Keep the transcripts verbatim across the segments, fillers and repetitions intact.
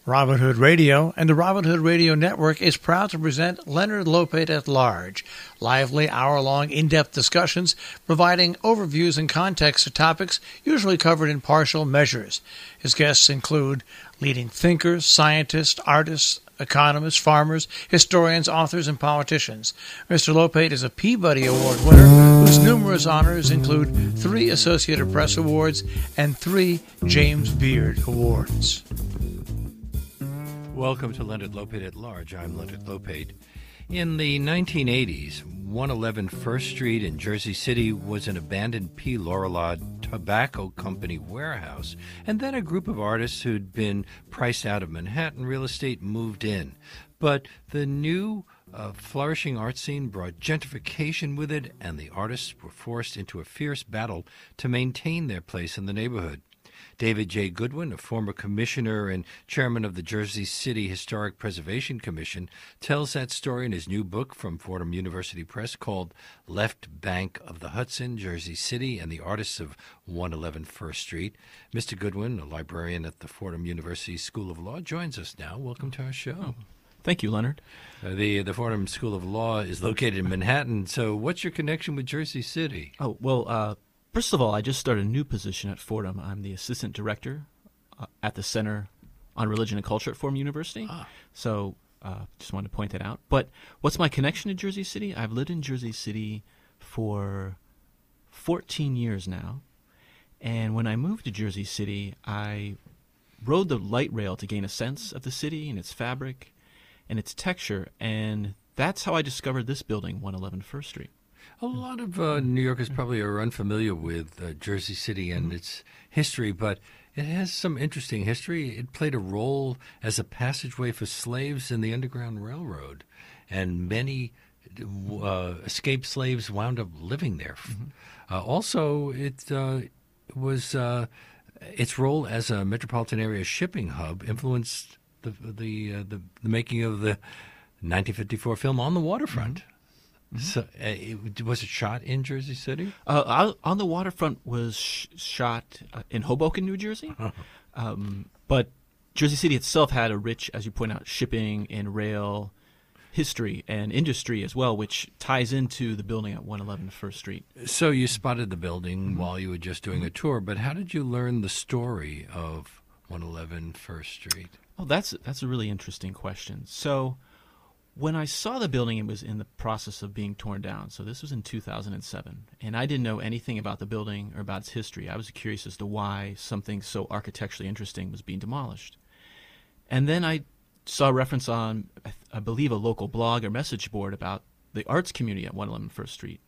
Robin Hood Radio and the Robin Hood Radio Network is proud to present Leonard Lopate at Large, lively hour-long in-depth discussions providing overviews and context to topics usually covered in partial measures. His guests include leading thinkers, scientists, artists, economists, farmers, historians, authors, and politicians. Mister Lopate is a Peabody Award winner whose numerous honors include three Associated Press Awards and three James Beard Awards. Welcome to Leonard Lopate at Large. I'm Leonard Lopate. In the nineteen eighties, one eleven First Street in Jersey City was an abandoned P. Lorillard Tobacco Company warehouse, and then a group of artists who'd been priced out of Manhattan real estate moved in. But the new uh, flourishing art scene brought gentrification with it, and the artists were forced into a fierce battle to maintain their place in the neighborhood. David J. Goodwin, a former commissioner and chairman of the Jersey City Historic Preservation Commission, tells that story in his new book from Fordham University Press called Left Bank of the Hudson, Jersey City, and the Artists of one eleven First Street. Mister Goodwin, a librarian at the Fordham University School of Law, joins us now. Welcome to our show. Oh, thank you, Leonard. Uh, the, the Fordham School of Law is located in Manhattan, so what's your connection with Jersey City? Oh, well, uh, first of all, I just started a new position at Fordham. I'm the assistant director uh, at the Center on Religion and Culture at Fordham University. Ah. So uh, just wanted to point that out. But what's my connection to Jersey City? I've lived in Jersey City for fourteen years now. And when I moved to Jersey City, I rode the light rail to gain a sense of the city and its fabric and its texture. And that's how I discovered this building, one eleven First Street. A lot of uh, New Yorkers probably are unfamiliar with uh, Jersey City and its history, but it has some interesting history. It played a role as a passageway for slaves in the Underground Railroad, and many uh, escaped slaves wound up living there. Mm-hmm. Uh, also, it uh, was uh, its role as a metropolitan area shipping hub influenced the the, uh, the, the making of the nineteen fifty-four film On the Waterfront. Mm-hmm. Mm-hmm. So, uh, it, was it shot in Jersey City? Uh, On the Waterfront was sh- shot uh, in Hoboken, New Jersey. um, but Jersey City itself had a rich, as you point out, shipping and rail history and industry as well, which ties into the building at one eleven First Street. So you spotted the building mm-hmm. while you were just doing mm-hmm. a tour, but how did you learn the story of one eleven First Street? Oh, that's that's a really interesting question. So when I saw the building, it was in the process of being torn down. So this was in two thousand seven. And I didn't know anything about the building or about its history. I was curious as to why something so architecturally interesting was being demolished. And then I saw a reference on, I, I believe, a local blog or message board about the arts community at one eleven First Street.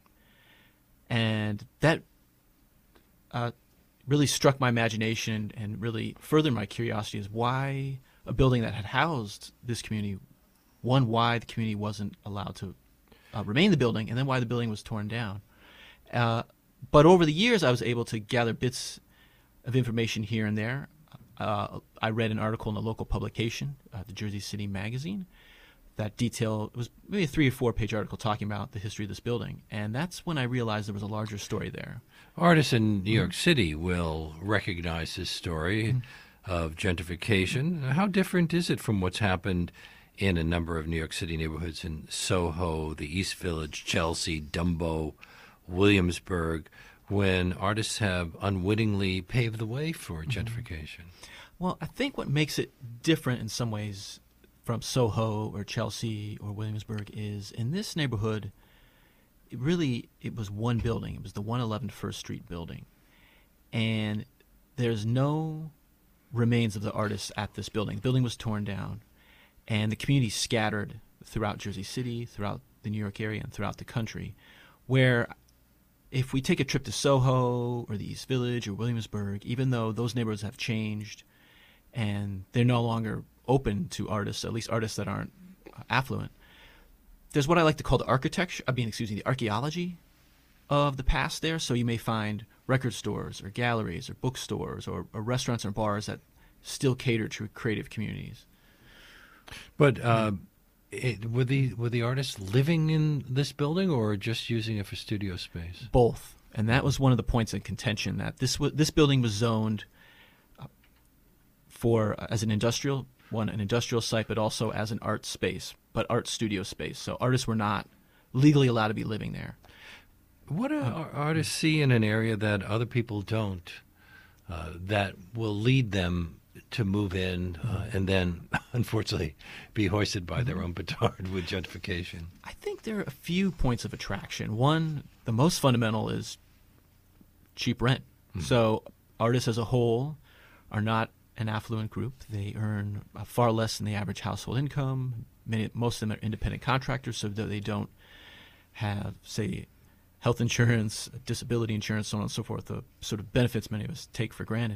And that uh, really struck my imagination and really furthered my curiosity as why a building that had housed this community, one, why the community wasn't allowed to uh, remain in the building, and then why the building was torn down. Uh, but over the years, I was able to gather bits of information here and there. Uh, I read an article in a local publication, uh, the Jersey City Magazine, that detailed, it was maybe a three or four page article talking about the history of this building. And that's when I realized there was a larger story there. Artists in New York mm-hmm. City will recognize this story mm-hmm. of gentrification. How different is it from what's happened in a number of New York City neighborhoods in Soho, the East Village, Chelsea, Dumbo, Williamsburg, when artists have unwittingly paved the way for gentrification? Well, I think what makes it different in some ways from Soho or Chelsea or Williamsburg is in this neighborhood, it really, it was one building. It was the one eleven First Street building. And there's no remains of the artists at this building. The building was torn down. And the community scattered throughout Jersey City, throughout the New York area, and throughout the country, where if we take a trip to Soho or the East Village or Williamsburg, even though those neighborhoods have changed and they're no longer open to artists, at least artists that aren't affluent, there's what I like to call the architecture, I mean, excuse me, the archaeology of the past there. So you may find record stores or galleries or bookstores or, or restaurants or bars that still cater to creative communities. But uh, it, were the were the artists living in this building or just using it for studio space? Both, and that was one of the points in contention, that this w- this building was zoned uh, for uh, as an industrial one, an industrial site, but also as an art space, but art studio space. So artists were not legally allowed to be living there. What do uh, artists see in an area that other people don't, uh, that will lead them to move in uh, and then, unfortunately, be hoisted by their own petard with gentrification? I think there are a few points of attraction. One, the most fundamental, is cheap rent. Mm-hmm. So artists as a whole are not an affluent group. They earn uh, far less than the average household income. Many, most of them are independent contractors, so that they don't have, say, health insurance, disability insurance, so on and so forth, the sort of benefits many of us take for granted.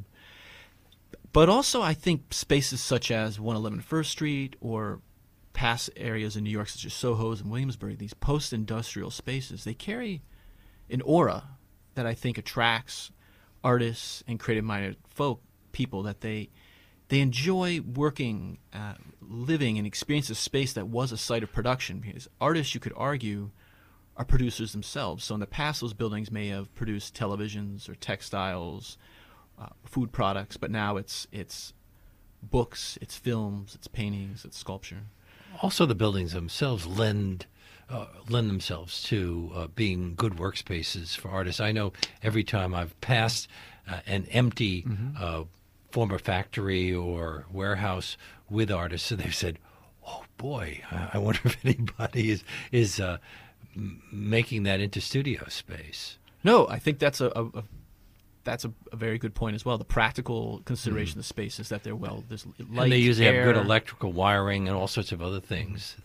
But also, I think spaces such as one eleven First Street or past areas in New York, such as Soho's and Williamsburg, these post-industrial spaces, they carry an aura that I think attracts artists and creative-minded folk, people, that they they enjoy working, uh, living, and experience a space that was a site of production. Because artists, you could argue, are producers themselves. So in the past, those buildings may have produced televisions or textiles, uh, food products, but now it's it's books, it's films, it's paintings, it's sculpture. Also, the buildings themselves lend uh, lend themselves to uh, being good workspaces for artists. I know every time I've passed uh, an empty mm-hmm. uh, former factory or warehouse with artists, so they've said, "Oh boy, I, I wonder if anybody is is uh, m- making that into studio space." No, I think that's a, a, a that's a, a very good point as well. The practical consideration mm-hmm. of the space is that they're well, there's light, and they usually air. have good electrical wiring and all sorts of other things.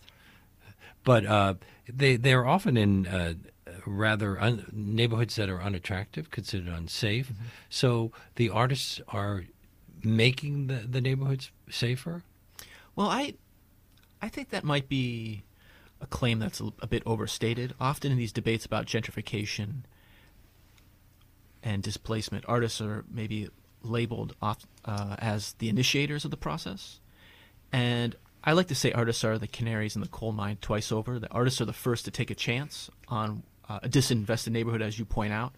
But uh, they they're often in uh, rather un- neighborhoods that are unattractive, considered unsafe. Mm-hmm. So the artists are making the, the neighborhoods safer? Well, I I think that might be a claim that's a, a bit overstated. Often in these debates about gentrification and displacement, artists are maybe labeled off, uh, as the initiators of the process. And I like to say artists are the canaries in the coal mine twice over. The artists are the first to take a chance on uh, a disinvested neighborhood, as you point out.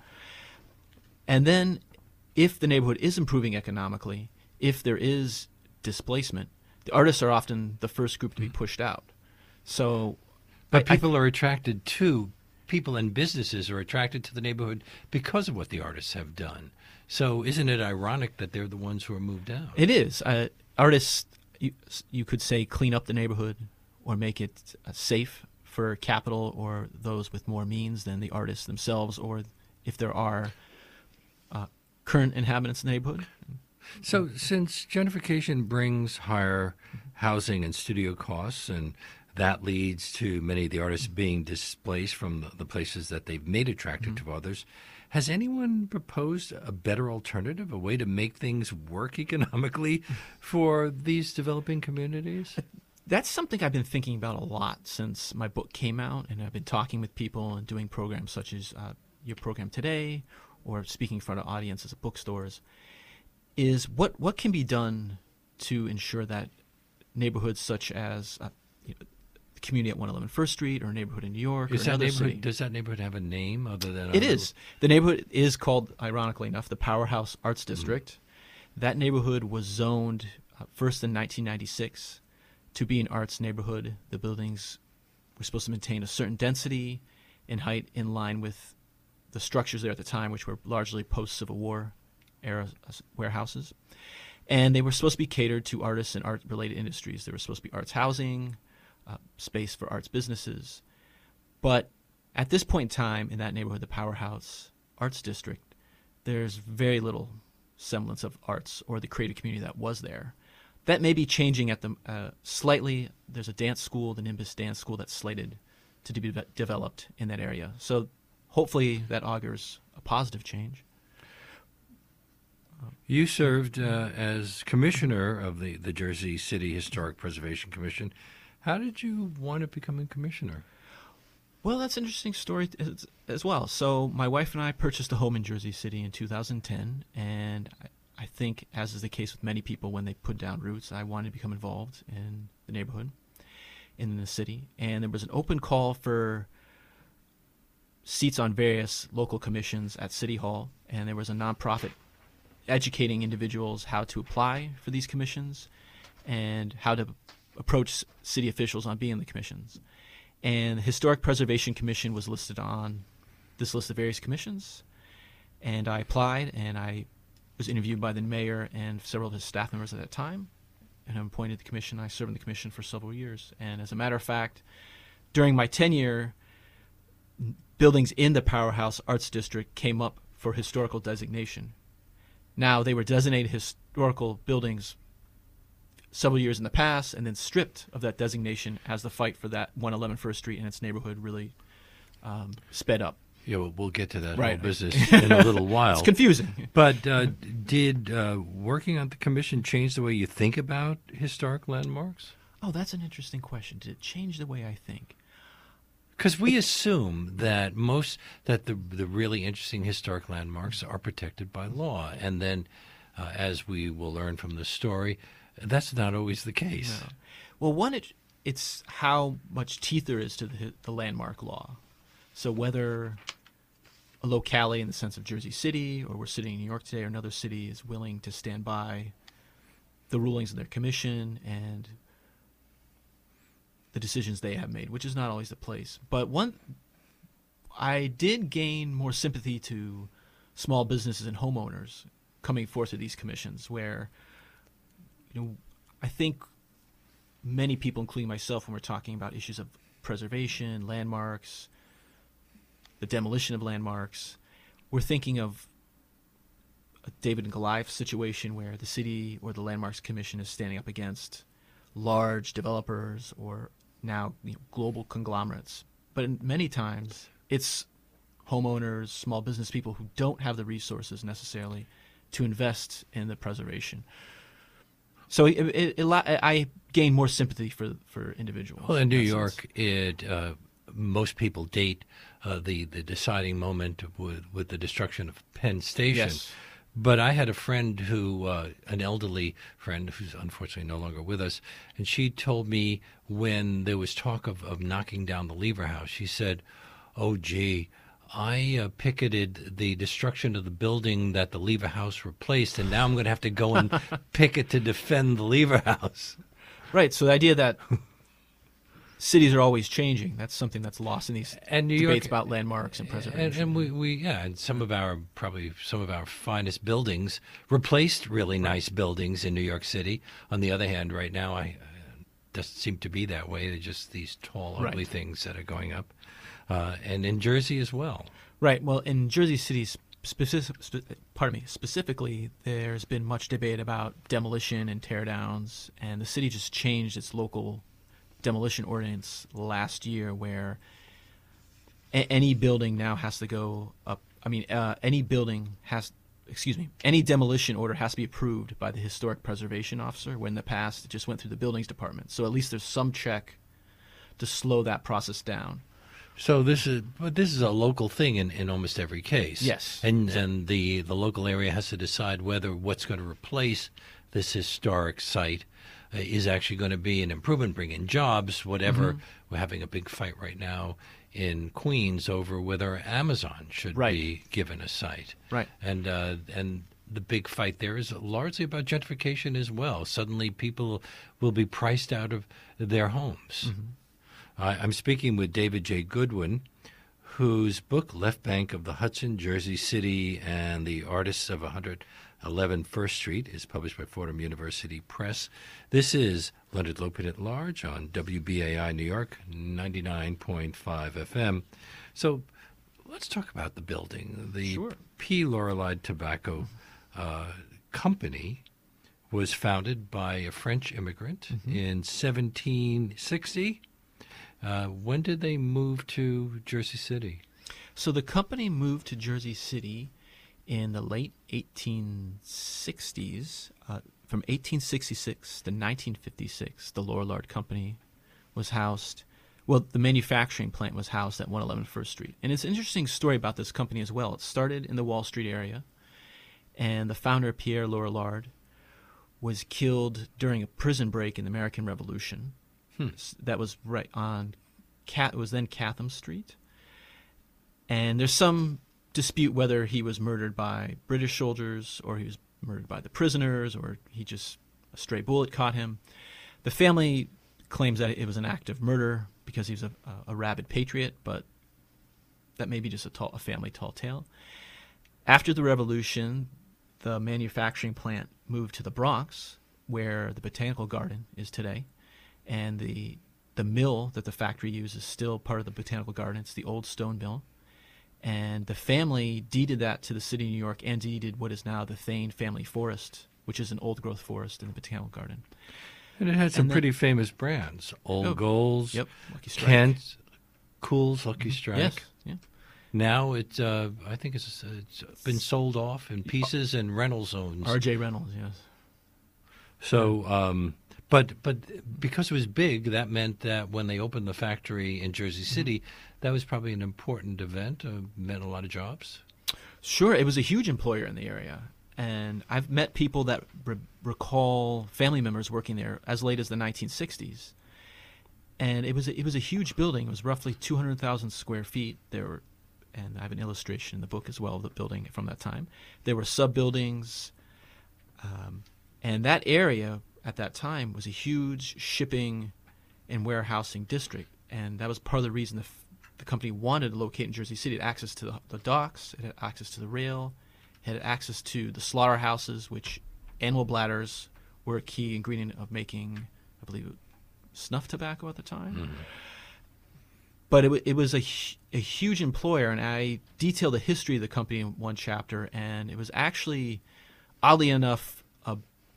And then if the neighborhood is improving economically, if there is displacement, the artists are often the first group to be pushed out. So, But I, people I, are attracted to, people and businesses are attracted to the neighborhood because of what the artists have done. So isn't it ironic that they're the ones who are moved out? It is. Uh, artists, you, you could say, clean up the neighborhood or make it uh, safe for capital or those with more means than the artists themselves, or if there are uh, current inhabitants in the neighborhood. So since gentrification brings higher housing and studio costs, and that leads to many of the artists being displaced from the, the places that they've made attractive mm-hmm. to others, has anyone proposed a better alternative, a way to make things work economically for these developing communities? That's something I've been thinking about a lot since my book came out, and I've been talking with people and doing programs such as uh, your program today, or speaking in front of audiences at bookstores, is what, what can be done to ensure that neighborhoods such as uh, you know, the community at one eleven First Street or a neighborhood in New York is or that another neighborhood, city. Does that neighborhood have a name other than... It is. The neighborhood is called, ironically enough, the Powerhouse Arts District. Mm-hmm. That neighborhood was zoned uh, first in nineteen ninety-six to be an arts neighborhood. The buildings were supposed to maintain a certain density and height in line with the structures there at the time, which were largely post-Civil War era warehouses. And they were supposed to be catered to artists and art-related industries. There was supposed to be arts housing, uh, space for arts businesses. But at this point in time, in that neighborhood, the Powerhouse Arts District, there's very little semblance of arts or the creative community that was there. That may be changing at the uh, slightly. There's a dance school, the Nimbus Dance School, that's slated to be de- developed in that area. So hopefully that augurs a positive change. You served uh, as commissioner of the, the Jersey City Historic Preservation Commission. How did you wind up becoming commissioner? Well, that's an interesting story as, as well. So my wife and I purchased a home in Jersey City in two thousand ten, and I, I think, as is the case with many people when they put down roots, I wanted to become involved in the neighborhood, in the city. And there was an open call for seats on various local commissions at City Hall, and there was a nonprofit educating individuals how to apply for these commissions. and how to approach city officials on being in the commissions. And the Historic Preservation Commission was listed on this list of various commissions, and I applied, and I was interviewed by the mayor and several of his staff members at that time, and I'm appointed to the commission. I served in the commission for several years, and as a matter of fact, during my tenure, buildings in the Powerhouse Arts District came up for historical designation. Now, they were designated historical buildings several years in the past and then stripped of that designation as the fight for that one eleven First Street and its neighborhood really um, sped up. Yeah, well, we'll get to that Right. whole business in a little while. It's confusing. But uh, did uh, working on the commission change the way you think about historic landmarks? Oh, that's an interesting question. Did it change the way I think? Because we assume that most that the the really interesting historic landmarks are protected by law, and then, uh, as we will learn from the story, that's not always the case. No. Well, one, it, it's how much teeth there is to the, the landmark law. So whether a locality in the sense of Jersey City, or we're sitting in New York today, or another city is willing to stand by the rulings of their commission and the decisions they have made, which is not always the place. But one, I did gain more sympathy to small businesses and homeowners coming forth to these commissions, where, you know, I think many people, including myself, when we're talking about issues of preservation, landmarks, the demolition of landmarks, we're thinking of a David and Goliath situation where the city or the Landmarks Commission is standing up against large developers or now, you know, global conglomerates. But in many times, it's homeowners, small business people who don't have the resources necessarily to invest in the preservation. So it, it, it, I gain more sympathy for for individuals. Well, in New that York, sense. it uh, most people date uh, the the deciding moment with with the destruction of Penn Station. Yes. But I had a friend who, uh, an elderly friend who's unfortunately no longer with us, and she told me when there was talk of, of knocking down the Lever House, she said, "Oh, gee, I uh, picketed the destruction of the building that the Lever House replaced, and now I'm going to have to go and picket to defend the Lever House." Right. So the idea that cities are always changing, that's something that's lost in these And New debates York, about landmarks and preservation. And, and we, we, yeah, and some of our, probably some of our finest buildings replaced really nice buildings in New York City. On the other hand, right now, I uh, doesn't seem to be that way. They're just these tall, ugly Right. things that are going up. Uh, and in Jersey as well. Right. Well, in Jersey City, specific, spe- pardon me, specifically, there's been much debate about demolition and teardowns, and the city just changed its local demolition ordinance last year, where a- any building now has to go up. I mean, uh, any building has, excuse me, any demolition order has to be approved by the historic preservation officer. When in the past, it just went through the buildings department. So at least there's some check to slow that process down. So this is, but this is a local thing in, in almost every case. Yes. And and the, the local area has to decide whether what's going to replace this historic site uh, is actually going to be an improvement, bring in jobs, whatever. Mm-hmm. We're having a big fight right now in Queens over whether Amazon should Right. be given a site. Right. And uh, and the big fight there is largely about gentrification as well. Suddenly people will be priced out of their homes. Mm-hmm. I, I'm speaking with David J. Goodwin, whose book, Left Bank of the Hudson, Jersey City, and the Artists of one eleven First Street, is published by Fordham University Press. This is Leonard Lopate at Large on W B A I New York, ninety-nine point five F M. So let's talk about the building. The Sure. P. Lorillard Tobacco uh, Company was founded by a French immigrant Mm-hmm. in seventeen sixty. Uh, when did they move to Jersey City? So the company moved to Jersey City in the late eighteen sixties. Uh, from eighteen sixty-six to nineteen fifty-six, the Lorillard Company was housed. Well, the manufacturing plant was housed at one eleven First Street. And it's an interesting story about this company as well. It started in the Wall Street area, and the founder, Pierre Lorillard, was killed during a prison break in the American Revolution. Hmm. That was right on, Cat, it was then Chatham Street. And there's some dispute whether he was murdered by British soldiers or he was murdered by the prisoners or he just a stray bullet caught him. The family claims that it was an act of murder because he was a, a rabid patriot, but that may be just a, tall, a family tall tale. After the revolution, the manufacturing plant moved to the Bronx, where the Botanical Garden is today, and the the mill that the factory uses is still part of the Botanical Garden. It's the old stone mill. And the family deeded that to the city of New York and deeded what is now the Thane Family Forest, which is an old-growth forest in the Botanical Garden. And it had some And then- pretty famous brands. Old Oh, Goals, Yep, Lucky Strike. Kent, Cool's Lucky Strike. Yes, yeah. Now it, uh, I think it's, it's been sold off in pieces and rental zones. R J Reynolds, yes. So, um, but but because it was big, that meant that when they opened the factory in Jersey City, that was probably an important event. Uh, meant a lot of jobs. Sure, it was a huge employer in the area. And I've met people that re- recall family members working there as late as the nineteen sixties. And it was a, it was a huge building. It was roughly two hundred thousand square feet. There were, and I have an illustration in the book as well of the building from that time. There were sub-buildings. Um, and that area at that time was a huge shipping and warehousing district. And that was part of the reason the, f- the company wanted to locate in Jersey City. It had access to the, the docks. It had access to the rail. It had access to the slaughterhouses, which animal bladders were a key ingredient of making, I believe, snuff tobacco at the time. Mm-hmm. But it, w- it was a, hu- a huge employer, and I detailed the history of the company in one chapter, and it was actually, oddly enough, a,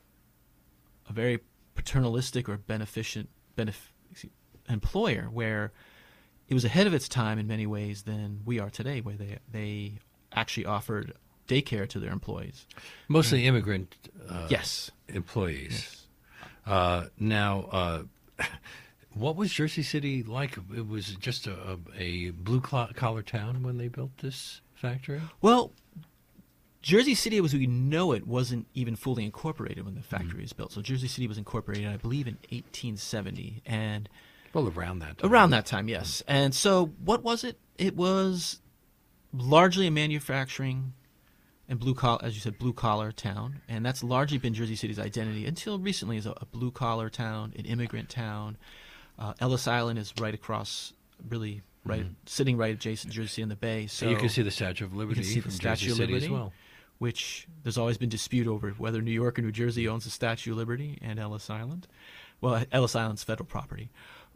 a very paternalistic or beneficent benef- excuse- employer, where it was ahead of its time in many ways than we are today, where they they actually offered daycare to their employees. Mostly immigrant uh, Yes. employees. Yes. Uh, now, uh, what was Jersey City like? It was just a, a blue-collar town when they built this factory? Well, Jersey City, as we know it, wasn't even fully incorporated when the factory was built. So Jersey City was incorporated, I believe, in eighteen seventy, and Well, around that time. around that time, yes. And so, what was it? It was largely a manufacturing and blue collar, as you said, blue collar town, and that's largely been Jersey City's identity until recently, as a, a blue collar town, an immigrant town. Uh, Ellis Island is right across, really right, Mhm. sitting right adjacent to Jersey City in the Bay. So So you can see the Statue of Liberty see the from Statue Jersey of City Liberty. as well. which there's always been dispute over whether New York or New Jersey owns the Statue of Liberty and Ellis Island. Well, Ellis Island's federal property.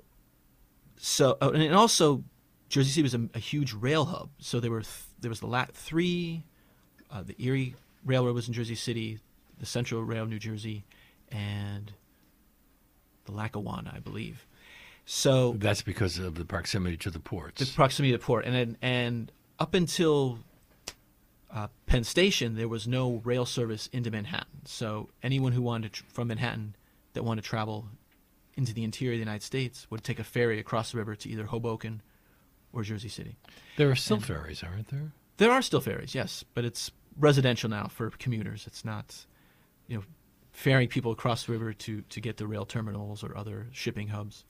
So, uh, and also, Jersey City was a, a huge rail hub. So there were th- there was the lat three, uh, the Erie Railroad was in Jersey City, the Central Rail, New Jersey, and the Lackawanna, I believe. So That's because of the proximity to the ports. the proximity to the port, and then, and up until uh, Penn Station, there was no rail service into Manhattan. So anyone who wanted to tr- from Manhattan that wanted to travel into the interior of the United States would take a ferry across the river to either Hoboken or Jersey City. there are still and- ferries, aren't there? There are still ferries, yes, but it's residential now for commuters. It's not, you know, ferrying people across the river to, to get to rail terminals or other shipping hubs.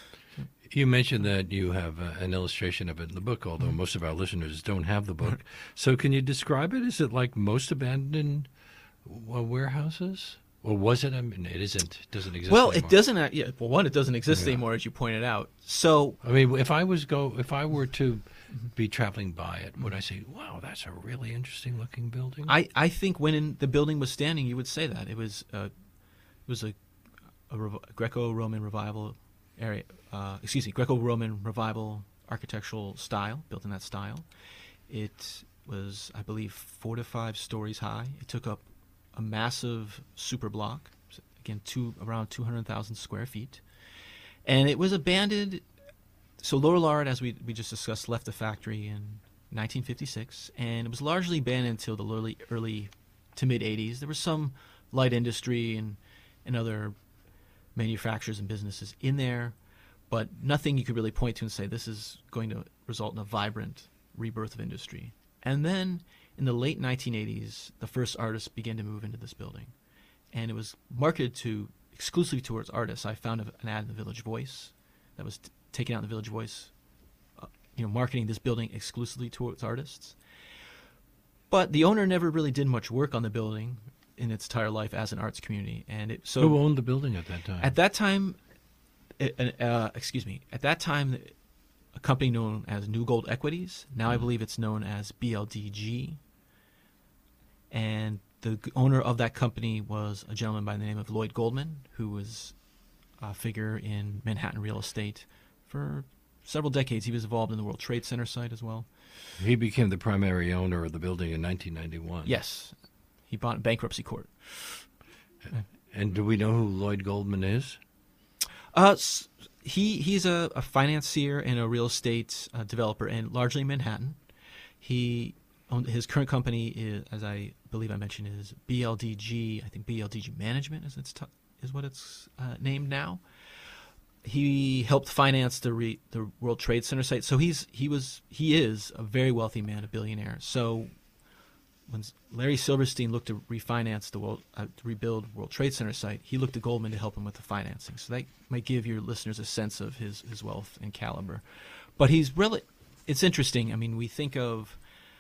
You mentioned that you have uh, an illustration of it in the book, although most of our listeners don't have the book. So can you describe it? Is it like most abandoned uh, warehouses? Or was it? I mean, it isn't. It doesn't exist Well, anymore. it doesn't. uh, Yeah, well, one, it doesn't exist Yeah. anymore, as you pointed out. So I mean, if I was go, if I were to be traveling by it, would I say, "Wow, that's a really interesting looking building"? I, I think when in, the building was standing, you would say that it was a, it was a, a rev- Greco-Roman revival area. Uh, excuse me, Greco-Roman revival architectural style, built in that style. It was, I believe, four to five stories high. It took up a massive super block, again, two around two hundred thousand square feet, and it was abandoned. So Lorillard, as we we just discussed, left the factory in nineteen fifty-six, and it was largely abandoned until the early early to mid eighties. There was some light industry and and other manufacturers and businesses in there, but nothing you could really point to and say this is going to result in a vibrant rebirth of industry. And then in the late nineteen eighties, the first artists began to move into this building, and it was marketed to exclusively towards artists. I found an ad in the Village Voice that was t- taken out in the Village Voice, uh, you know, marketing this building exclusively towards artists. But the owner never really did much work on the building. in its entire life as an arts community. And it, so Who owned the building at that time? At that time, uh, excuse me, at that time, a company known as New Gold Equities. Now mm-hmm. I believe it's known as B L D G. And the owner of that company was a gentleman by the name of Lloyd Goldman, who was a figure in Manhattan real estate for several decades. He was involved in the World Trade Center site as well. He became the primary owner of the building in nineteen ninety-one. Yes. He bought in bankruptcy court. And do we know who Lloyd Goldman is? Uh, he he's a, a financier and a real estate uh, developer, in largely Manhattan. He owned, his current company is, as I believe I mentioned, is B L D G. I think B L D G Management is its t- is what it's uh, named now. He helped finance the re, the World Trade Center site. So he's he was he is a very wealthy man, a billionaire. So when Larry Silverstein looked to refinance the world, uh, to rebuild World Trade Center site, he looked to Goldman to help him with the financing. So that might give your listeners a sense of his, his wealth and caliber. But he's really, it's interesting. I mean, we think of,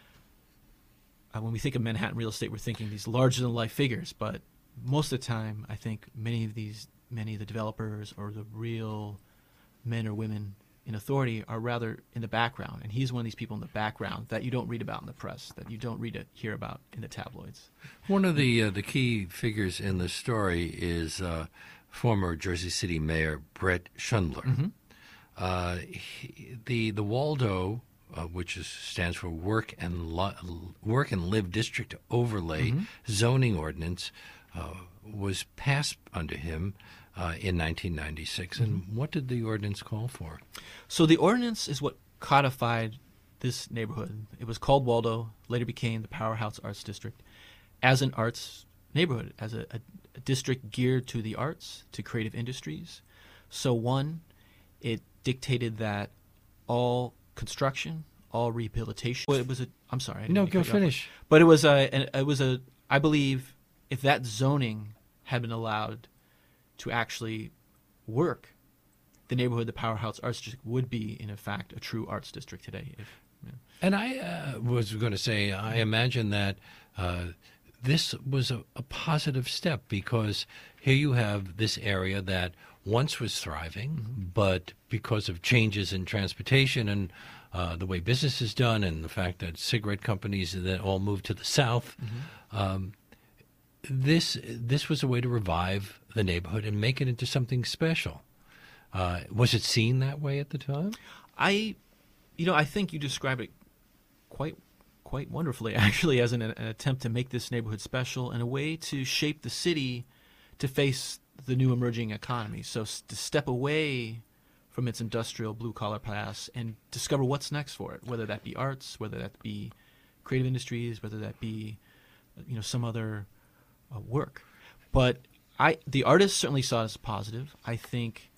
uh, when we think of Manhattan real estate, we're thinking these larger than life figures. But most of the time, I think many of these, many of the developers or the real men or women in authority are rather in the background, and he's one of these people in the background that you don't read about in the press, that you don't read it, hear about in the tabloids. One of the uh, the key figures in the story is uh, former Jersey City Mayor Brett Schundler. Mm-hmm. Uh, he, the the Waldo, uh, which is, stands for Work and Lo- Work and Live District Overlay mm-hmm. zoning ordinance, uh, was passed under him Uh, in nineteen ninety-six. And mm-hmm. what did the ordinance call for? So the ordinance is what codified this neighborhood. It was called Waldo, later became the Powerhouse Arts District, as an arts neighborhood, as a, a, a district geared to the arts, to creative industries. So one, it dictated that all construction, all rehabilitation, well, it was a, I'm sorry. I didn't no, mean to go cut you off. finish. But it was a, an, it was a, I believe if that zoning had been allowed to actually work, the neighborhood, the Powerhouse Arts District, would be, in fact, a true arts district today. If, yeah. And I uh, was going to say, I imagine that uh, this was a, a positive step, because here you have this area that once was thriving, mm-hmm. but because of changes in transportation and uh, the way business is done, and the fact that cigarette companies that all moved to the south, mm-hmm. um, This this was a way to revive the neighborhood and make it into something special. Uh, was it seen that way at the time? I, you know, I think you describe it quite quite wonderfully, actually, as an, an attempt to make this neighborhood special and a way to shape the city to face the new emerging economy. So to step away from its industrial blue-collar past and discover what's next for it, whether that be arts, whether that be creative industries, whether that be, you know, some other Uh, work. But I, the artists certainly saw it as positive. I think,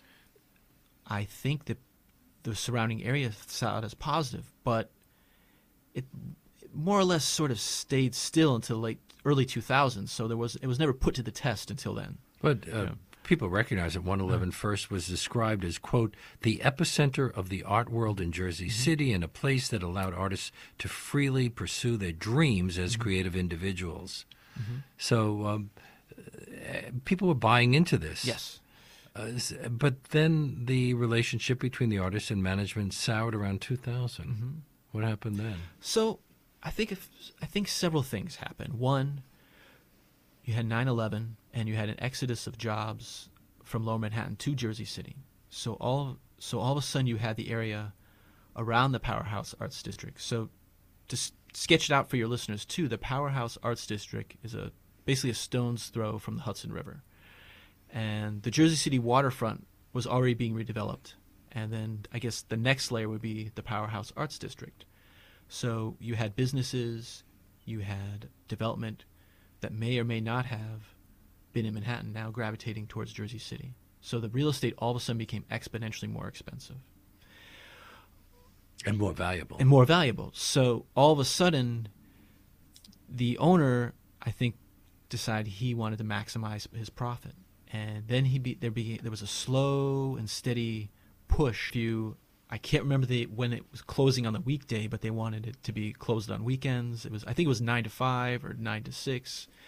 I think that the surrounding area saw it as positive, but it, it more or less sort of stayed still until late early two thousands. So there was it was never put to the test until then. But uh, you know. people recognize that one eleven uh-huh. First was described as, quote, the epicenter of the art world in Jersey mm-hmm. City, and a place that allowed artists to freely pursue their dreams as mm-hmm. creative individuals. Mm-hmm. So um, people were buying into this. Yes. Uh, but then the relationship between the artists and management soured around two thousand. Mm-hmm. What happened then? So I think if, I think several things happened. One, you had nine eleven, and you had an exodus of jobs from Lower Manhattan to Jersey City. So all so all of a sudden you had the area around the Powerhouse Arts District. So to sketch it out for your listeners too, the Powerhouse Arts District is a basically a stone's throw from the Hudson River, and the Jersey City waterfront was already being redeveloped, and then I guess the next layer would be the Powerhouse Arts District. So you had businesses, you had development that may or may not have been in Manhattan now gravitating towards Jersey City. So the real estate all of a sudden became exponentially more expensive. And more valuable. And more valuable. So all of a sudden, the owner, I think, decided he wanted to maximize his profit. And then he be, there, be, there was a slow and steady push to, I can't remember the when it was closing on the weekday, but they wanted it to be closed on weekends. It was I think it was nine to five or nine to six.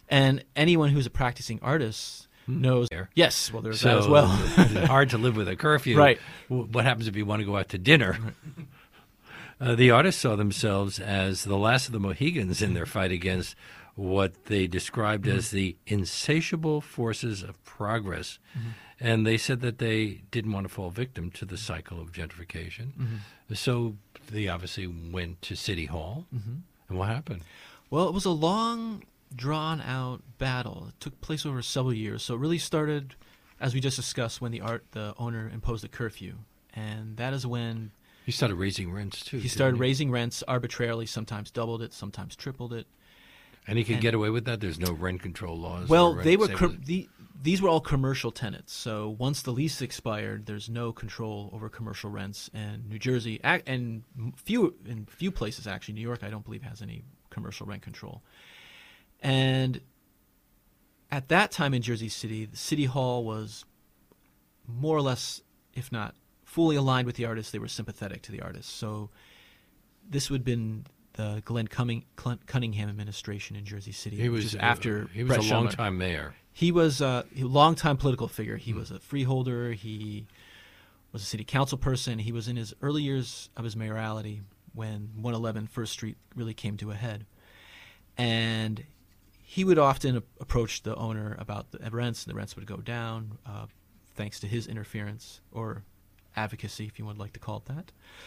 And anyone who's a practicing artist knows. There. Yes, well, there's So that as well. it's hard to live with a curfew. Right. W- What happens if you want to go out to dinner? Uh, the artists saw themselves as the last of the Mohegans in their fight against what they described Mm-hmm. as the insatiable forces of progress. Mm-hmm. And they said that they didn't want to fall victim to the cycle of gentrification. Mm-hmm. So they obviously went to City Hall. Mm-hmm. And what happened? Well, it was a long, drawn-out battle. It took place over several years. So it really started, as we just discussed, when the art the owner imposed a curfew, and that is when He started raising rents, too. he didn't started raising rents arbitrarily. Sometimes doubled it, sometimes tripled it. And he could and- get away with that? There's no rent control laws? Well, or rent they were stability? com- the, these were all commercial tenants. So once the lease expired, there's no control over commercial rents. And New Jersey, ac- and few in few places actually, New York, I don't believe has any commercial rent control. And at that time in Jersey City, the City Hall was more or less, if not fully aligned with the artists. They were sympathetic to the artists. So this would have been the Glenn Cumming, Cunningham administration in Jersey City. He which was is after He was Brett a Schindler. long-time mayor. He was a long-time political figure. He was a freeholder. He was a city council person. He was in his early years of his mayoralty when one eleven First Street really came to a head. And he would often a- approach the owner about the rents, and the rents would go down uh, thanks to his interference or advocacy, if you would like to call it that.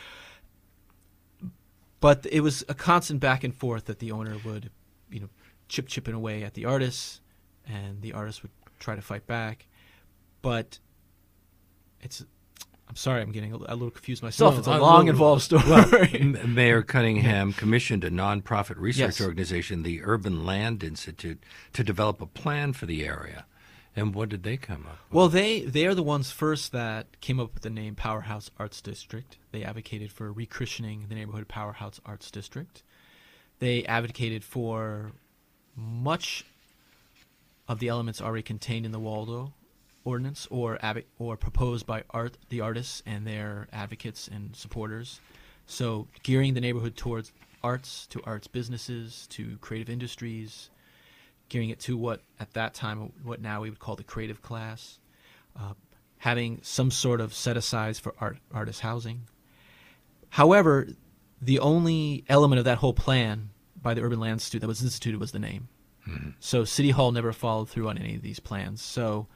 But it was a constant back and forth that the owner would, you know, chip chipping away at the artists, and the artists would try to fight back. But it's, I'm sorry, I'm getting a, a little confused myself. Well, it's a uh, long, well, involved story. M- Mayor Cunningham commissioned a nonprofit research Yes. organization, the Urban Land Institute, to develop a plan for the area. And what did they come up with? Well, they, they are the ones first that came up with the name Powerhouse Arts District. They advocated for rechristening the neighborhood Powerhouse Arts District. They advocated for much of the elements already contained in the Waldo ordinance or advo- or proposed by art the artists and their advocates and supporters. So gearing the neighborhood towards arts, to arts businesses, to creative industries, gearing it to what at that time, what now we would call the creative class, uh, having some sort of set-asides for art, artist housing. However, the only element of that whole plan by the Urban Land Institute that was instituted was the name. Mm-hmm. So City Hall never followed through on any of these plans. So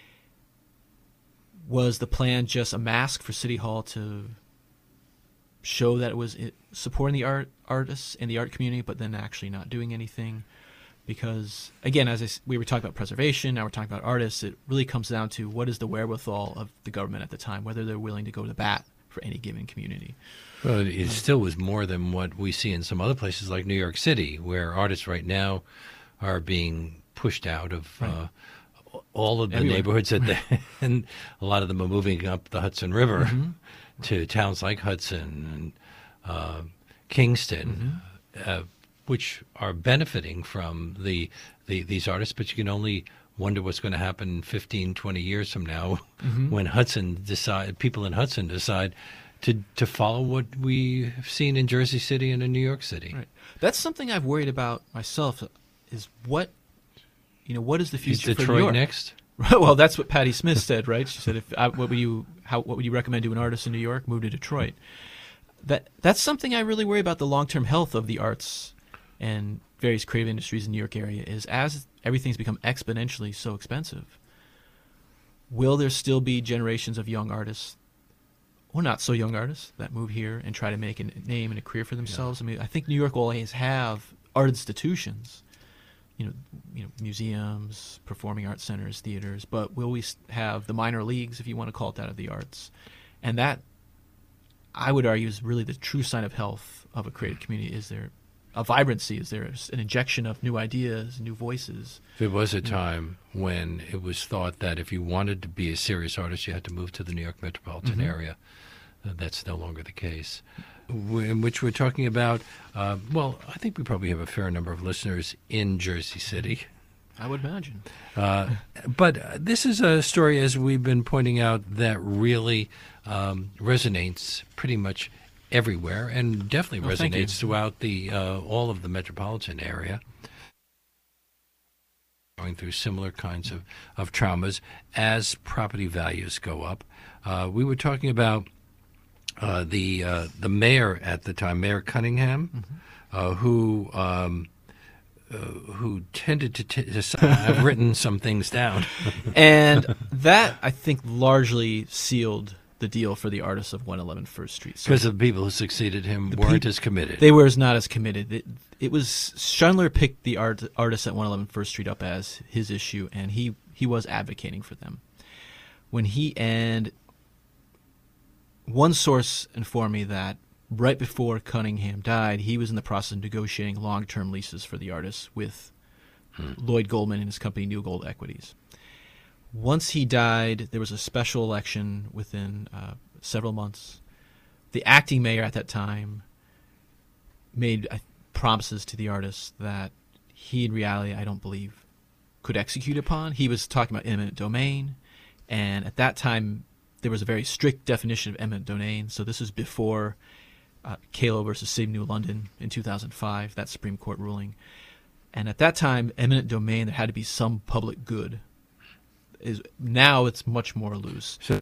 was the plan just a mask for City Hall to show that it was it, supporting the art artists and the art community, but then actually not doing anything? Because, again, as I s we were talking about preservation, now we're talking about artists, it really comes down to what is the wherewithal of the government at the time, whether they're willing to go to bat for any given community. Well, it- it still was more than what we see in some other places like New York City, where artists right now are being pushed out of uh, all of the Everywhere. neighborhoods that they, and a lot of them are moving up the Hudson River to towns like Hudson and uh, Kingston, uh, which are benefiting from the, the these artists. But you can only wonder what's going to happen fifteen, twenty years from now when Hudson decide people in Hudson decide to to follow what we have seen in Jersey City and in New York City. Right. That's something I've worried about myself. Is what, you know, what is the Is future for New Detroit York? next? Well, that's what Patti Smith said, right? She said, "If I, what would you, how, what would you recommend to an artist in New York? Move to Detroit." That that's something I really worry about, the long-term health of the arts and various creative industries in the New York area. Is as everything's become exponentially so expensive, will there still be generations of young artists, or not so young artists, that move here and try to make a name and a career for themselves? I mean, I think New York will always have art institutions. You know, you know, museums, performing arts centers, theaters, but will we s- have the minor leagues, if you want to call it that, of the arts? And that, I would argue, is really the true sign of health of a creative community. Is there a vibrancy? Is there an injection of new ideas, new voices? There was a time when it was thought that if you wanted to be a serious artist, you had to move to the New York metropolitan area. Uh, that's no longer the case. W- In which we're talking about, uh, well, I think we probably have a fair number of listeners in Jersey City. I would imagine. Uh, but uh, this is a story, as we've been pointing out, that really um, resonates pretty much everywhere, and definitely Oh, thank you. resonates throughout the uh, all of the metropolitan area. going through similar kinds of, of traumas as property values go up. Uh, we were talking about uh, the uh, the mayor at the time, Mayor Cunningham, mm-hmm. uh, who um, uh, who tended to, t- to I've written some things down, and that I think largely sealed the deal for the artists of one eleven First Street. Because so the people who succeeded him weren't pe- as committed. They were not as committed. It, it was Schindler picked the art, artists at one eleven First Street up as his issue, and he, he was advocating for them. When he and one source informed me that right before Cunningham died, he was in the process of negotiating long-term leases for the artists with hmm. Lloyd Goldman and his company New Gold Equities. Once he died, there was a special election within uh, several months. The acting mayor at that time made uh, promises to the artists that he, in reality, I don't believe, could execute upon. He was talking about eminent domain, and at that time, there was a very strict definition of eminent domain. So this was before uh, Kalo versus City of New London in two thousand five, that Supreme Court ruling. And at that time, eminent domain, there had to be some public good. Is now it's much more loose. So,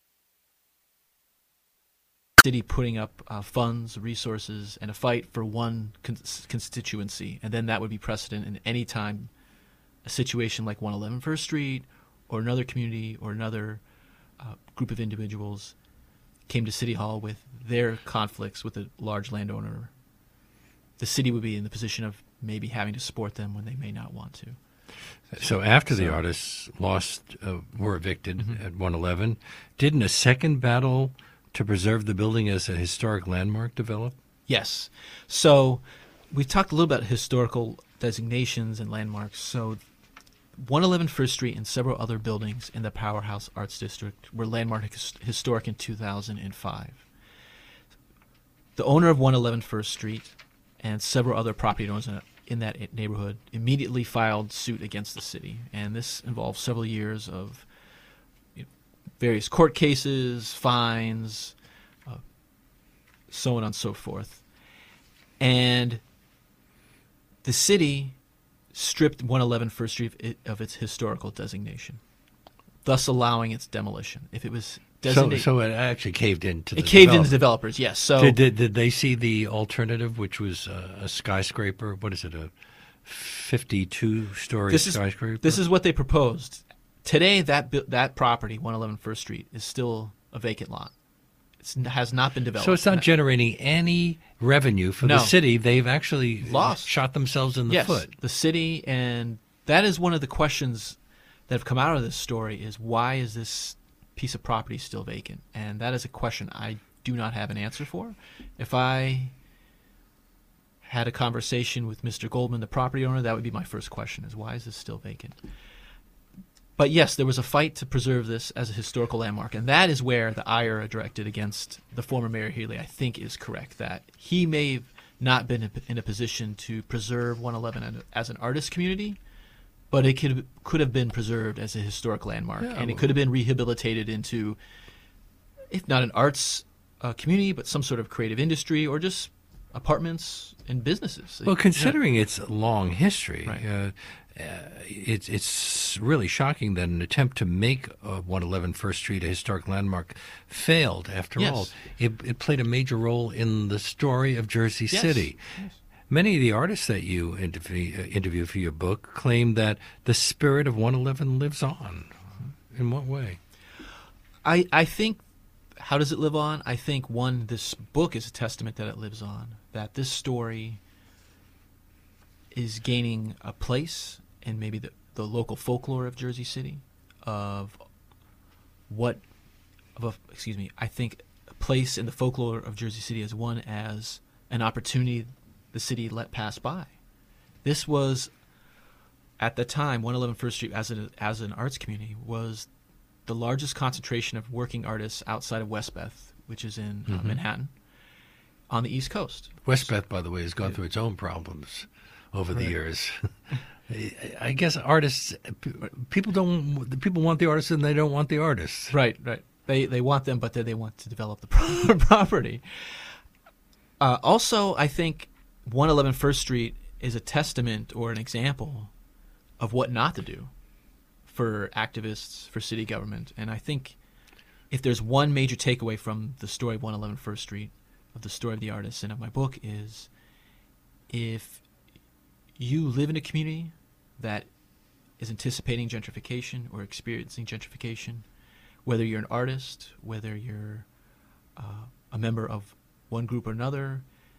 city putting up uh, funds, resources, and a fight for one con- constituency, and then that would be precedent in any time a situation like one eleven First Street or another community or another uh, group of individuals came to City Hall with their conflicts with a large landowner. The city would be in the position of maybe having to support them when they may not want to. So after the so, artists lost, uh, were evicted mm-hmm. at one eleven, didn't a second battle to preserve the building as a historic landmark develop? Yes. So we've talked a little about historical designations and landmarks. So one eleven First Street and several other buildings in the Powerhouse Arts District were landmark his- historic in two thousand five. The owner of one eleven First Street and several other property owners in in that neighborhood immediately filed suit against the city. And this involved several years of you know, various court cases, fines, uh, so on and so forth. And the city stripped one eleven First Street of its historical designation, thus allowing its demolition. If it was designated, so, so it actually caved into the it caved developers. into developers. Yes. So did, did did they see the alternative, which was uh, a skyscraper? What is it, a fifty-two story this is, skyscraper? This is what they proposed. Today, that that property, one eleven First Street, is still a vacant lot. It has not been developed. So it's not generating any revenue for no. the city. They've actually lost, shot themselves in the yes, foot. The city, and that is one of the questions that have come out of this story: is why is this piece of property still vacant? And that is a question I do not have an answer for. If I had a conversation with Mister Goldman, the property owner, that would be my first question: is why is this still vacant? But yes, there was a fight to preserve this as a historical landmark, and that is where the ire directed against the former Mayor Healy, I think, is correct, that he may have not been in a position to preserve one eleven as an artist community, but it could could have been preserved as a historic landmark, yeah, and it could have been rehabilitated into, if not an arts uh, community, but some sort of creative industry or just apartments and businesses. Well, considering yeah. its long history, right. uh, uh, it's it's really shocking that an attempt to make uh, one eleven First Street a historic landmark failed. After yes. all, it, it played a major role in the story of Jersey yes. City. Yes. Many of the artists that you interview, uh, interview for your book claim that the spirit of one eleven lives on. In what way? I I think, how does it live on? I think, one, this book is a testament that it lives on, that this story is gaining a place in maybe the, the local folklore of Jersey City, of what, of a, excuse me, I think a place in the folklore of Jersey City as one as an opportunity the city let pass by. This was, at the time, one eleven First Street as, a, as an arts community was the largest concentration of working artists outside of Westbeth, which is in uh, mm-hmm. Manhattan, on the East Coast. Westbeth, by the way, has gone yeah. through its own problems over right. the years. I guess artists, people don't. People want the artists, and they don't want the artists. Right, right. They they want them, but then they want to develop the property. Uh, also, I think one eleven First Street is a testament or an example of what not to do for activists, for city government. And I think if there's one major takeaway from the story of one eleven First Street, of the story of the artists and of my book, is if you live in a community that is anticipating gentrification or experiencing gentrification, whether you're an artist, whether you're uh, a member of one group or another,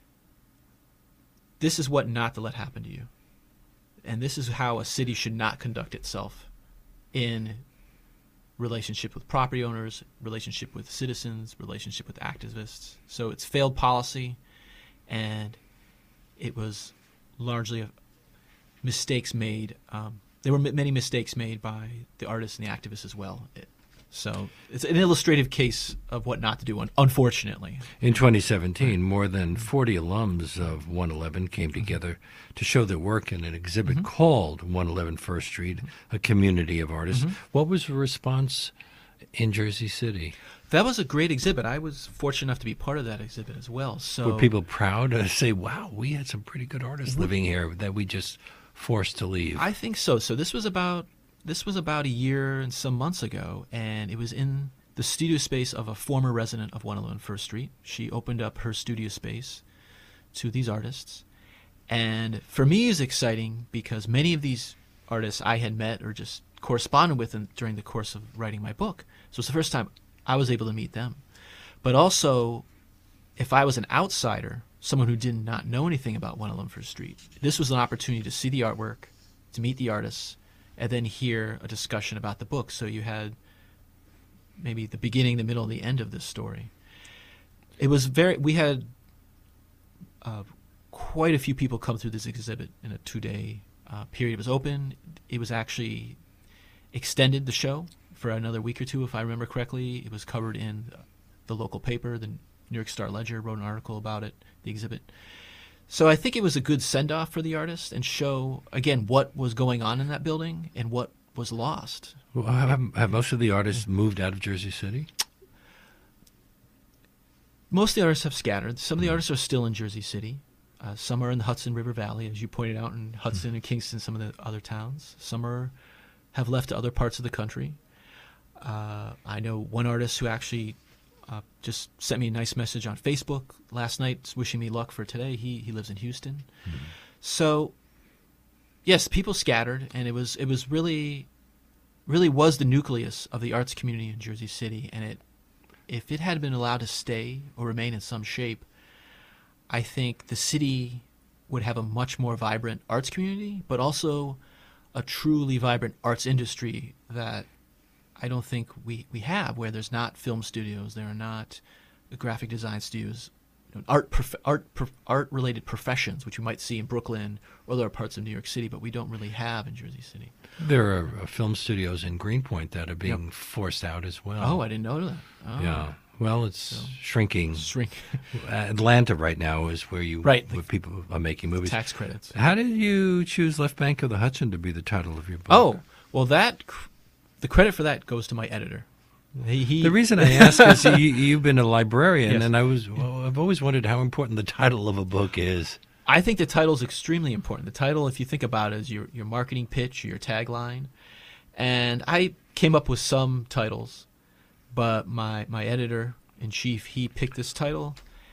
this is what not to let happen to you. And this is how a city should not conduct itself in relationship with property owners, relationship with citizens, relationship with activists. So it's failed policy, and it was largely a mistakes made. Um, there were m- many mistakes made by the artists and the activists as well. It, So it's an illustrative case of what not to do, un- unfortunately. In twenty seventeen, more than forty alums of one eleven came together to show their work in an exhibit mm-hmm. called one eleven First Street, a community of artists. Mm-hmm. What was the response in Jersey City? That was a great exhibit. I was fortunate enough to be part of that exhibit as well. So were people proud to say, wow, we had some pretty good artists living here that we just forced to leave? I think so. So this was about... This was about a year and some months ago, and it was in the studio space of a former resident of one eleven First Street. She opened up her studio space to these artists. And for me, it was exciting because many of these artists I had met or just corresponded with in, during the course of writing my book. So it's the first time I was able to meet them. But also, if I was an outsider, someone who did not know anything about one eleven First Street, this was an opportunity to see the artwork, to meet the artists, and then hear a discussion about the book. So you had maybe the beginning, the middle, and the end of this story. It was very, we had uh, quite a few people come through this exhibit in a two-day uh, period. It was open. It was actually extended, the show, for another week or two, if I remember correctly. It was covered in the local paper. The New York Star-Ledger wrote an article about it, the exhibit. So I think it was a good send-off for the artist and show, again, what was going on in that building and what was lost. Well, have, have most of the artists moved out of Jersey City? Most of the artists have scattered. Some of the artists are still in Jersey City. Uh, some are in the Hudson River Valley, as you pointed out, in Hudson and Kingston, some of the other towns. Some are have left to other parts of the country. Uh, I know one artist who actually... Uh, just sent me a nice message on Facebook last night wishing me luck for today. He he lives in Houston. Mm-hmm. So, yes, people scattered, and it was it was really, really was the nucleus of the arts community in Jersey City. And it, if it had been allowed to stay or remain in some shape, I think the city would have a much more vibrant arts community, but also a truly vibrant arts industry that I don't think we, we have, where there's not film studios, there are not graphic design studios, you know, art prof- art prof- art related professions, which you might see in Brooklyn or other parts of New York City, but we don't really have in Jersey City. There are uh, film studios in Greenpoint that are being yep. forced out as well. Oh, I didn't know that. Oh. Yeah. Well, it's so, shrinking. Shrink. Atlanta right now is where you right. where people are making movies. Tax credits. How did you choose Left Bank of the Hudson to be the title of your book? Oh, well, that the credit for that goes to my editor. He, he the reason I ask is you, you've been a librarian, yes. and I was well, I've always wondered how important the title of a book is. I think the title is extremely important. The title, if you think about it, is your your marketing pitch, your tagline. And I came up with some titles, but my, my editor-in-chief, he picked this title,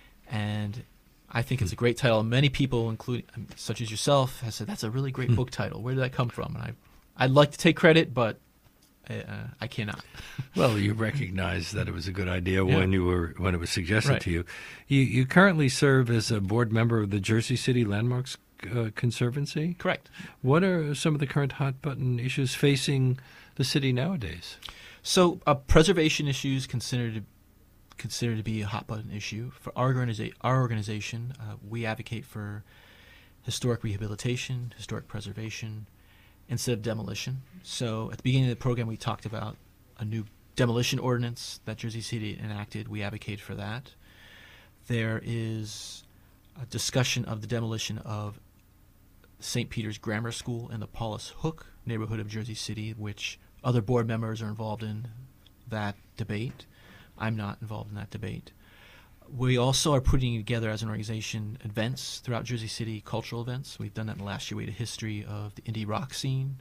and I think it's a great title. Many people, including such as yourself, have said, that's a really great book title. Where did that come from? And I, I'd like to take credit, but I, uh, I cannot. Well, you recognized that it was a good idea yeah. when you were when it was suggested right. to you. You you currently serve as a board member of the Jersey City Landmarks uh, Conservancy? Correct. What are some of the current hot-button issues facing the city nowadays? So uh, preservation issues considered to, considered to be a hot-button issue. For our, organiza- our organization, uh, we advocate for historic rehabilitation, historic preservation, instead of demolition. So at the beginning of the program, we talked about a new demolition ordinance that Jersey City enacted. We advocate for that. There is a discussion of the demolition of Saint Peter's Grammar School in the Paulus Hook neighborhood of Jersey City, which other board members are involved in that debate. I'm not involved in that debate. We also are putting together as an organization events throughout Jersey City, cultural events. We've done that in the last year. We had a history of the indie rock scene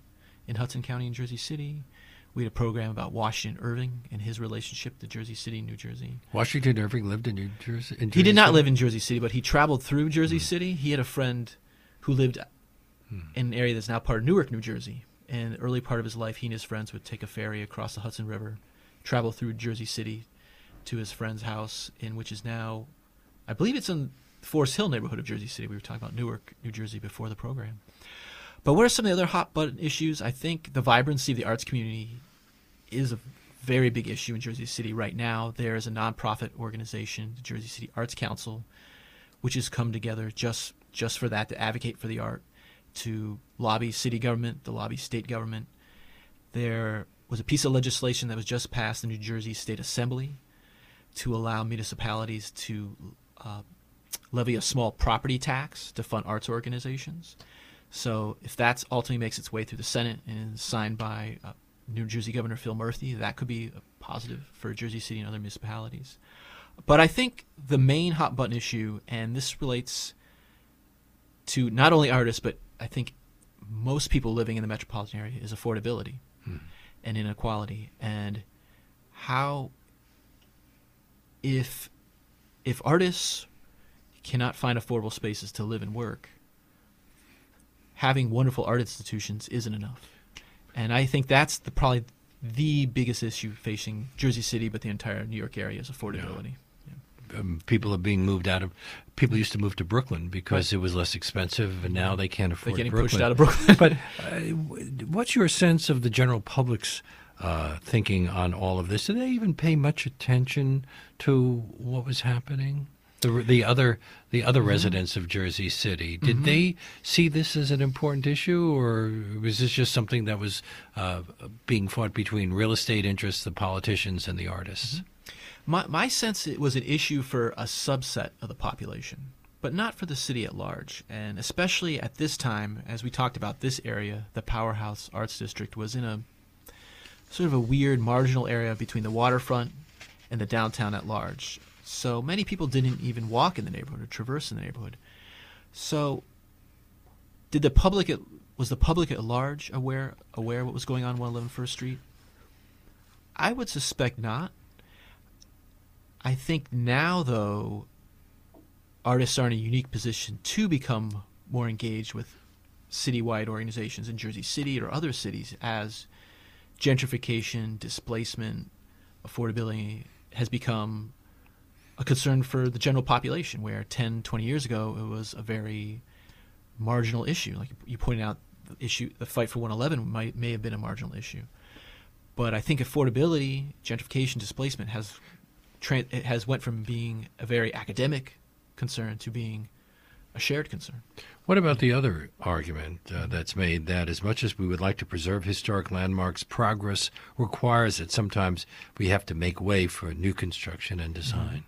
in Hudson County in Jersey City. We had a program about Washington Irving and his relationship to Jersey City, New Jersey. Washington Irving lived in New Jersey? In Jersey he did not City? live in Jersey City, but he traveled through Jersey mm. City. He had a friend who lived mm. in an area that's now part of Newark, New Jersey. And the early part of his life, he and his friends would take a ferry across the Hudson River, travel through Jersey City to his friend's house, in which is now, I believe it's in the Forest Hill neighborhood of Jersey City. We were talking about Newark, New Jersey before the program. But what are some of the other hot button issues? I think the vibrancy of the arts community is a very big issue in Jersey City right now. There is a nonprofit organization, the Jersey City Arts Council, which has come together just just for that, to advocate for the art, to lobby city government, to lobby state government. There was a piece of legislation that was just passed in the New Jersey State Assembly to allow municipalities to uh, levy a small property tax to fund arts organizations. So if that ultimately makes its way through the Senate and is signed by uh, New Jersey Governor Phil Murphy, that could be a positive for Jersey City and other municipalities. But I think the main hot button issue, and this relates to not only artists, but I think most people living in the metropolitan area, is affordability hmm. and inequality. And how, if if artists cannot find affordable spaces to live and work, having wonderful art institutions isn't enough. And I think that's the probably the biggest issue facing Jersey City, but the entire New York area, is affordability. Yeah. Yeah. Um, people are being moved out of. People used to move to Brooklyn because right. it was less expensive, and now they can't afford. They're getting Brooklyn. pushed out of Brooklyn. But uh, what's your sense of the general public's uh, thinking on all of this? Did they even pay much attention to what was happening? The, the other the other mm-hmm. residents of Jersey City, did mm-hmm. they see this as an important issue, or was this just something that was uh, being fought between real estate interests, the politicians, and the artists? Mm-hmm. My my sense, it was an issue for a subset of the population, but not for the city at large. And especially at this time, as we talked about this area, the Powerhouse Arts District was in a sort of a weird marginal area between the waterfront and the downtown at large. So many people didn't even walk in the neighborhood or traverse in the neighborhood. So did the public at, was the public at large aware aware what was going on one eleven First Street? I would suspect not. I think now, though, artists are in a unique position to become more engaged with citywide organizations in Jersey City or other cities as gentrification, displacement, affordability has become a concern for the general population, where ten, twenty years ago it was a very marginal issue. Like you pointed out, the issue, the fight for one eleven might may have been a marginal issue. But I think affordability, gentrification, displacement has tra- it has went from being a very academic concern to being a shared concern. What about the other argument uh, that's made that as much as we would like to preserve historic landmarks, progress requires that sometimes we have to make way for new construction and design? Mm-hmm.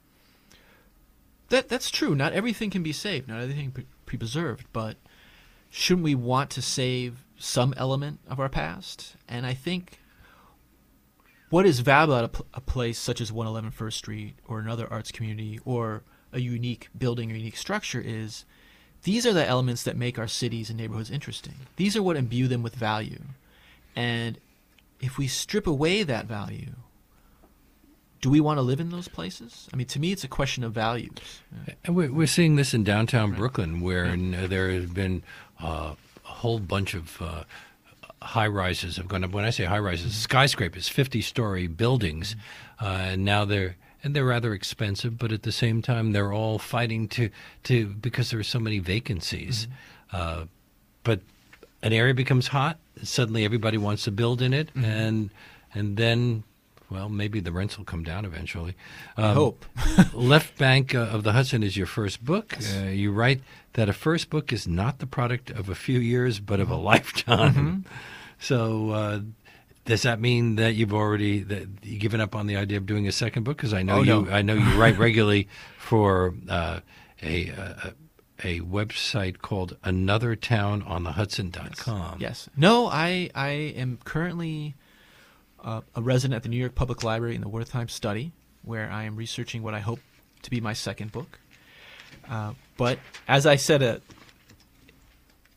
That that's true. Not everything can be saved. Not everything can be preserved. But shouldn't we want to save some element of our past? And I think what is valuable at a, pl- a place such as one eleven First Street or another arts community or a unique building or unique structure is these are the elements that make our cities and neighborhoods interesting. These are what imbue them with value. And if we strip away that value, do we want to live in those places? I mean, to me, it's a question of values. Yeah. And we're, we're seeing this in downtown right. Brooklyn, where yeah. there has been uh, a whole bunch of uh, high-rises have gone up. When I say high-rises, mm-hmm. skyscrapers, fifty-story buildings, mm-hmm. uh, and now they're and they're rather expensive, but at the same time, they're all fighting to to because there are so many vacancies. Mm-hmm. Uh, but an area becomes hot, suddenly everybody wants to build in it, mm-hmm. and and then. Well, maybe the rents will come down eventually. Um, I hope. Left Bank uh, of the Hudson is your first book. Yes. Uh, you write that a first book is not the product of a few years, but of a lifetime. Mm-hmm. So uh, does that mean that you've already that you've given up on the idea of doing a second book? Because I know oh, you, no. I know you write regularly for uh, a, a a website called another town on the hudson dot com. Yes. yes. No, I I am currently. Uh, a resident at the New York Public Library in the Wertheim Study, where I am researching what I hope to be my second book. Uh, but as I said a,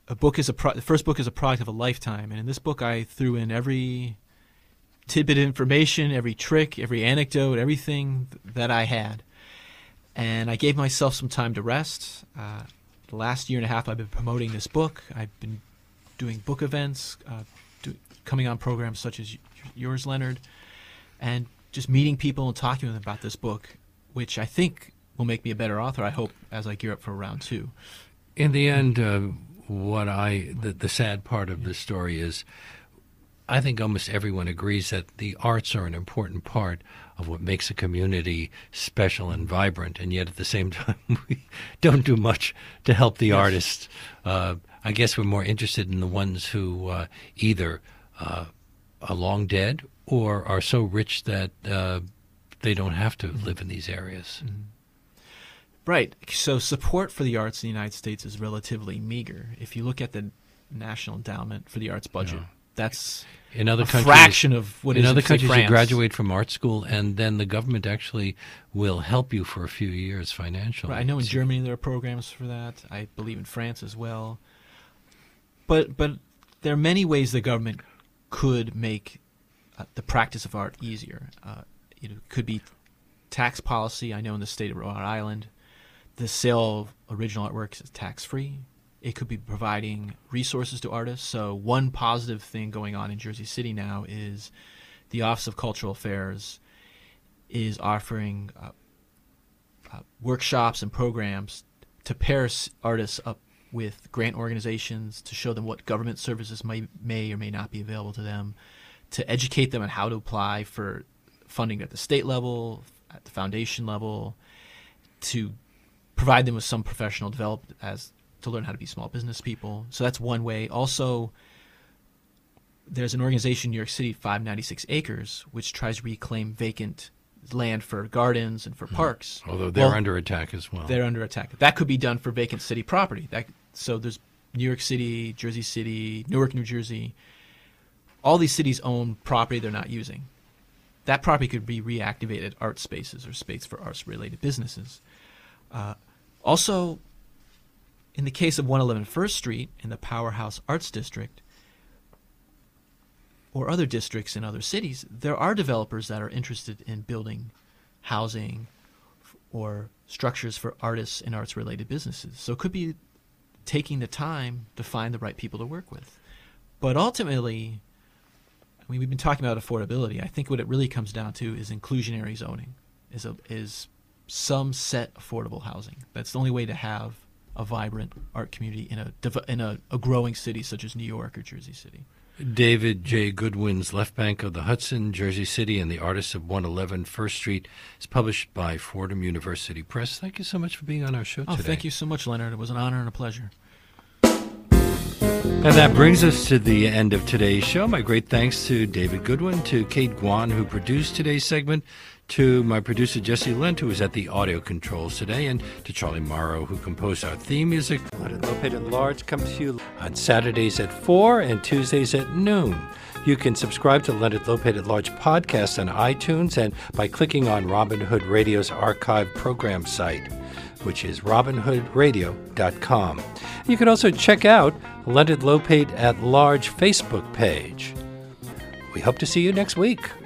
a book is a pro- the first book is a product of a lifetime, and in this book I threw in every tidbit of information, every trick, every anecdote, everything that I had. And I gave myself some time to rest. Uh, the last year and a half I've been promoting this book. I've been doing book events, uh, do, coming on programs such as yours, Leonard, and just meeting people and talking to them about this book, which I think will make me a better author, I hope, as I gear up for round two. In the end, uh, what I the, the sad part of the story is I think almost everyone agrees that the arts are an important part of what makes a community special and vibrant, and yet at the same time we don't do much to help the yes. artists. Uh, I guess we're more interested in the ones who uh, either uh, are long dead or are so rich that uh, they don't have to mm-hmm. live in these areas. Mm-hmm. Right. So support for the arts in the United States is relatively meager. If you look at the National Endowment for the Arts budget, yeah. that's in other a countries, fraction of what in is other in countries. France. You graduate from art school, and then the government actually will help you for a few years financially. Right. I know in Germany there are programs for that. I believe in France as well. But but there are many ways the government could make uh, the practice of art easier. Uh, it could be tax policy. I know in the state of Rhode Island, the sale of original artworks is tax-free. It could be providing resources to artists. So one positive thing going on in Jersey City now is the Office of Cultural Affairs is offering uh, uh, workshops and programs to pair artists up with grant organizations to show them what government services may, may or may not be available to them, to educate them on how to apply for funding at the state level, at the foundation level, to provide them with some professional development as to learn how to be small business people. So that's one way. Also, there's an organization in New York City, five ninety-six acres, which tries to reclaim vacant land for gardens and for mm. parks. Although they're well, under attack as well. They're under attack. That could be done for vacant city property. That, so there's New York City, Jersey City, Newark, New Jersey. All these cities own property they're not using. That property could be reactivated art spaces or space for arts-related businesses. Uh, also, in the case of one eleven First Street in the Powerhouse Arts District or other districts in other cities, there are developers that are interested in building housing or structures for artists and arts-related businesses. So it could be taking the time to find the right people to work with. But ultimately, I mean, we've been talking about affordability. I think what it really comes down to is inclusionary zoning, is a, is some set affordable housing. That's the only way to have a vibrant art community in a in a, a growing city such as New York or Jersey City. David J. Goodwin's Left Bank of the Hudson, Jersey City, and the Artists of one eleven First Street is published by Fordham University Press. Thank you so much for being on our show oh, today. Thank you so much, Leonard. It was an honor and a pleasure. And that brings us to the end of today's show. My great thanks to David Goodwin, to Kate Guan, who produced today's segment, to my producer Jesse Lent, who was at the audio controls today, and to Charlie Morrow, who composed our theme music. Leonard Lopate at Large comes to you on Saturdays at four and Tuesdays at noon. You can subscribe to Leonard Lopate at Large podcast on iTunes and by clicking on Robin Hood Radio's archive program site, which is robin hood radio dot com. You can also check out Leonard Lopate at Large Facebook page. We hope to see you next week.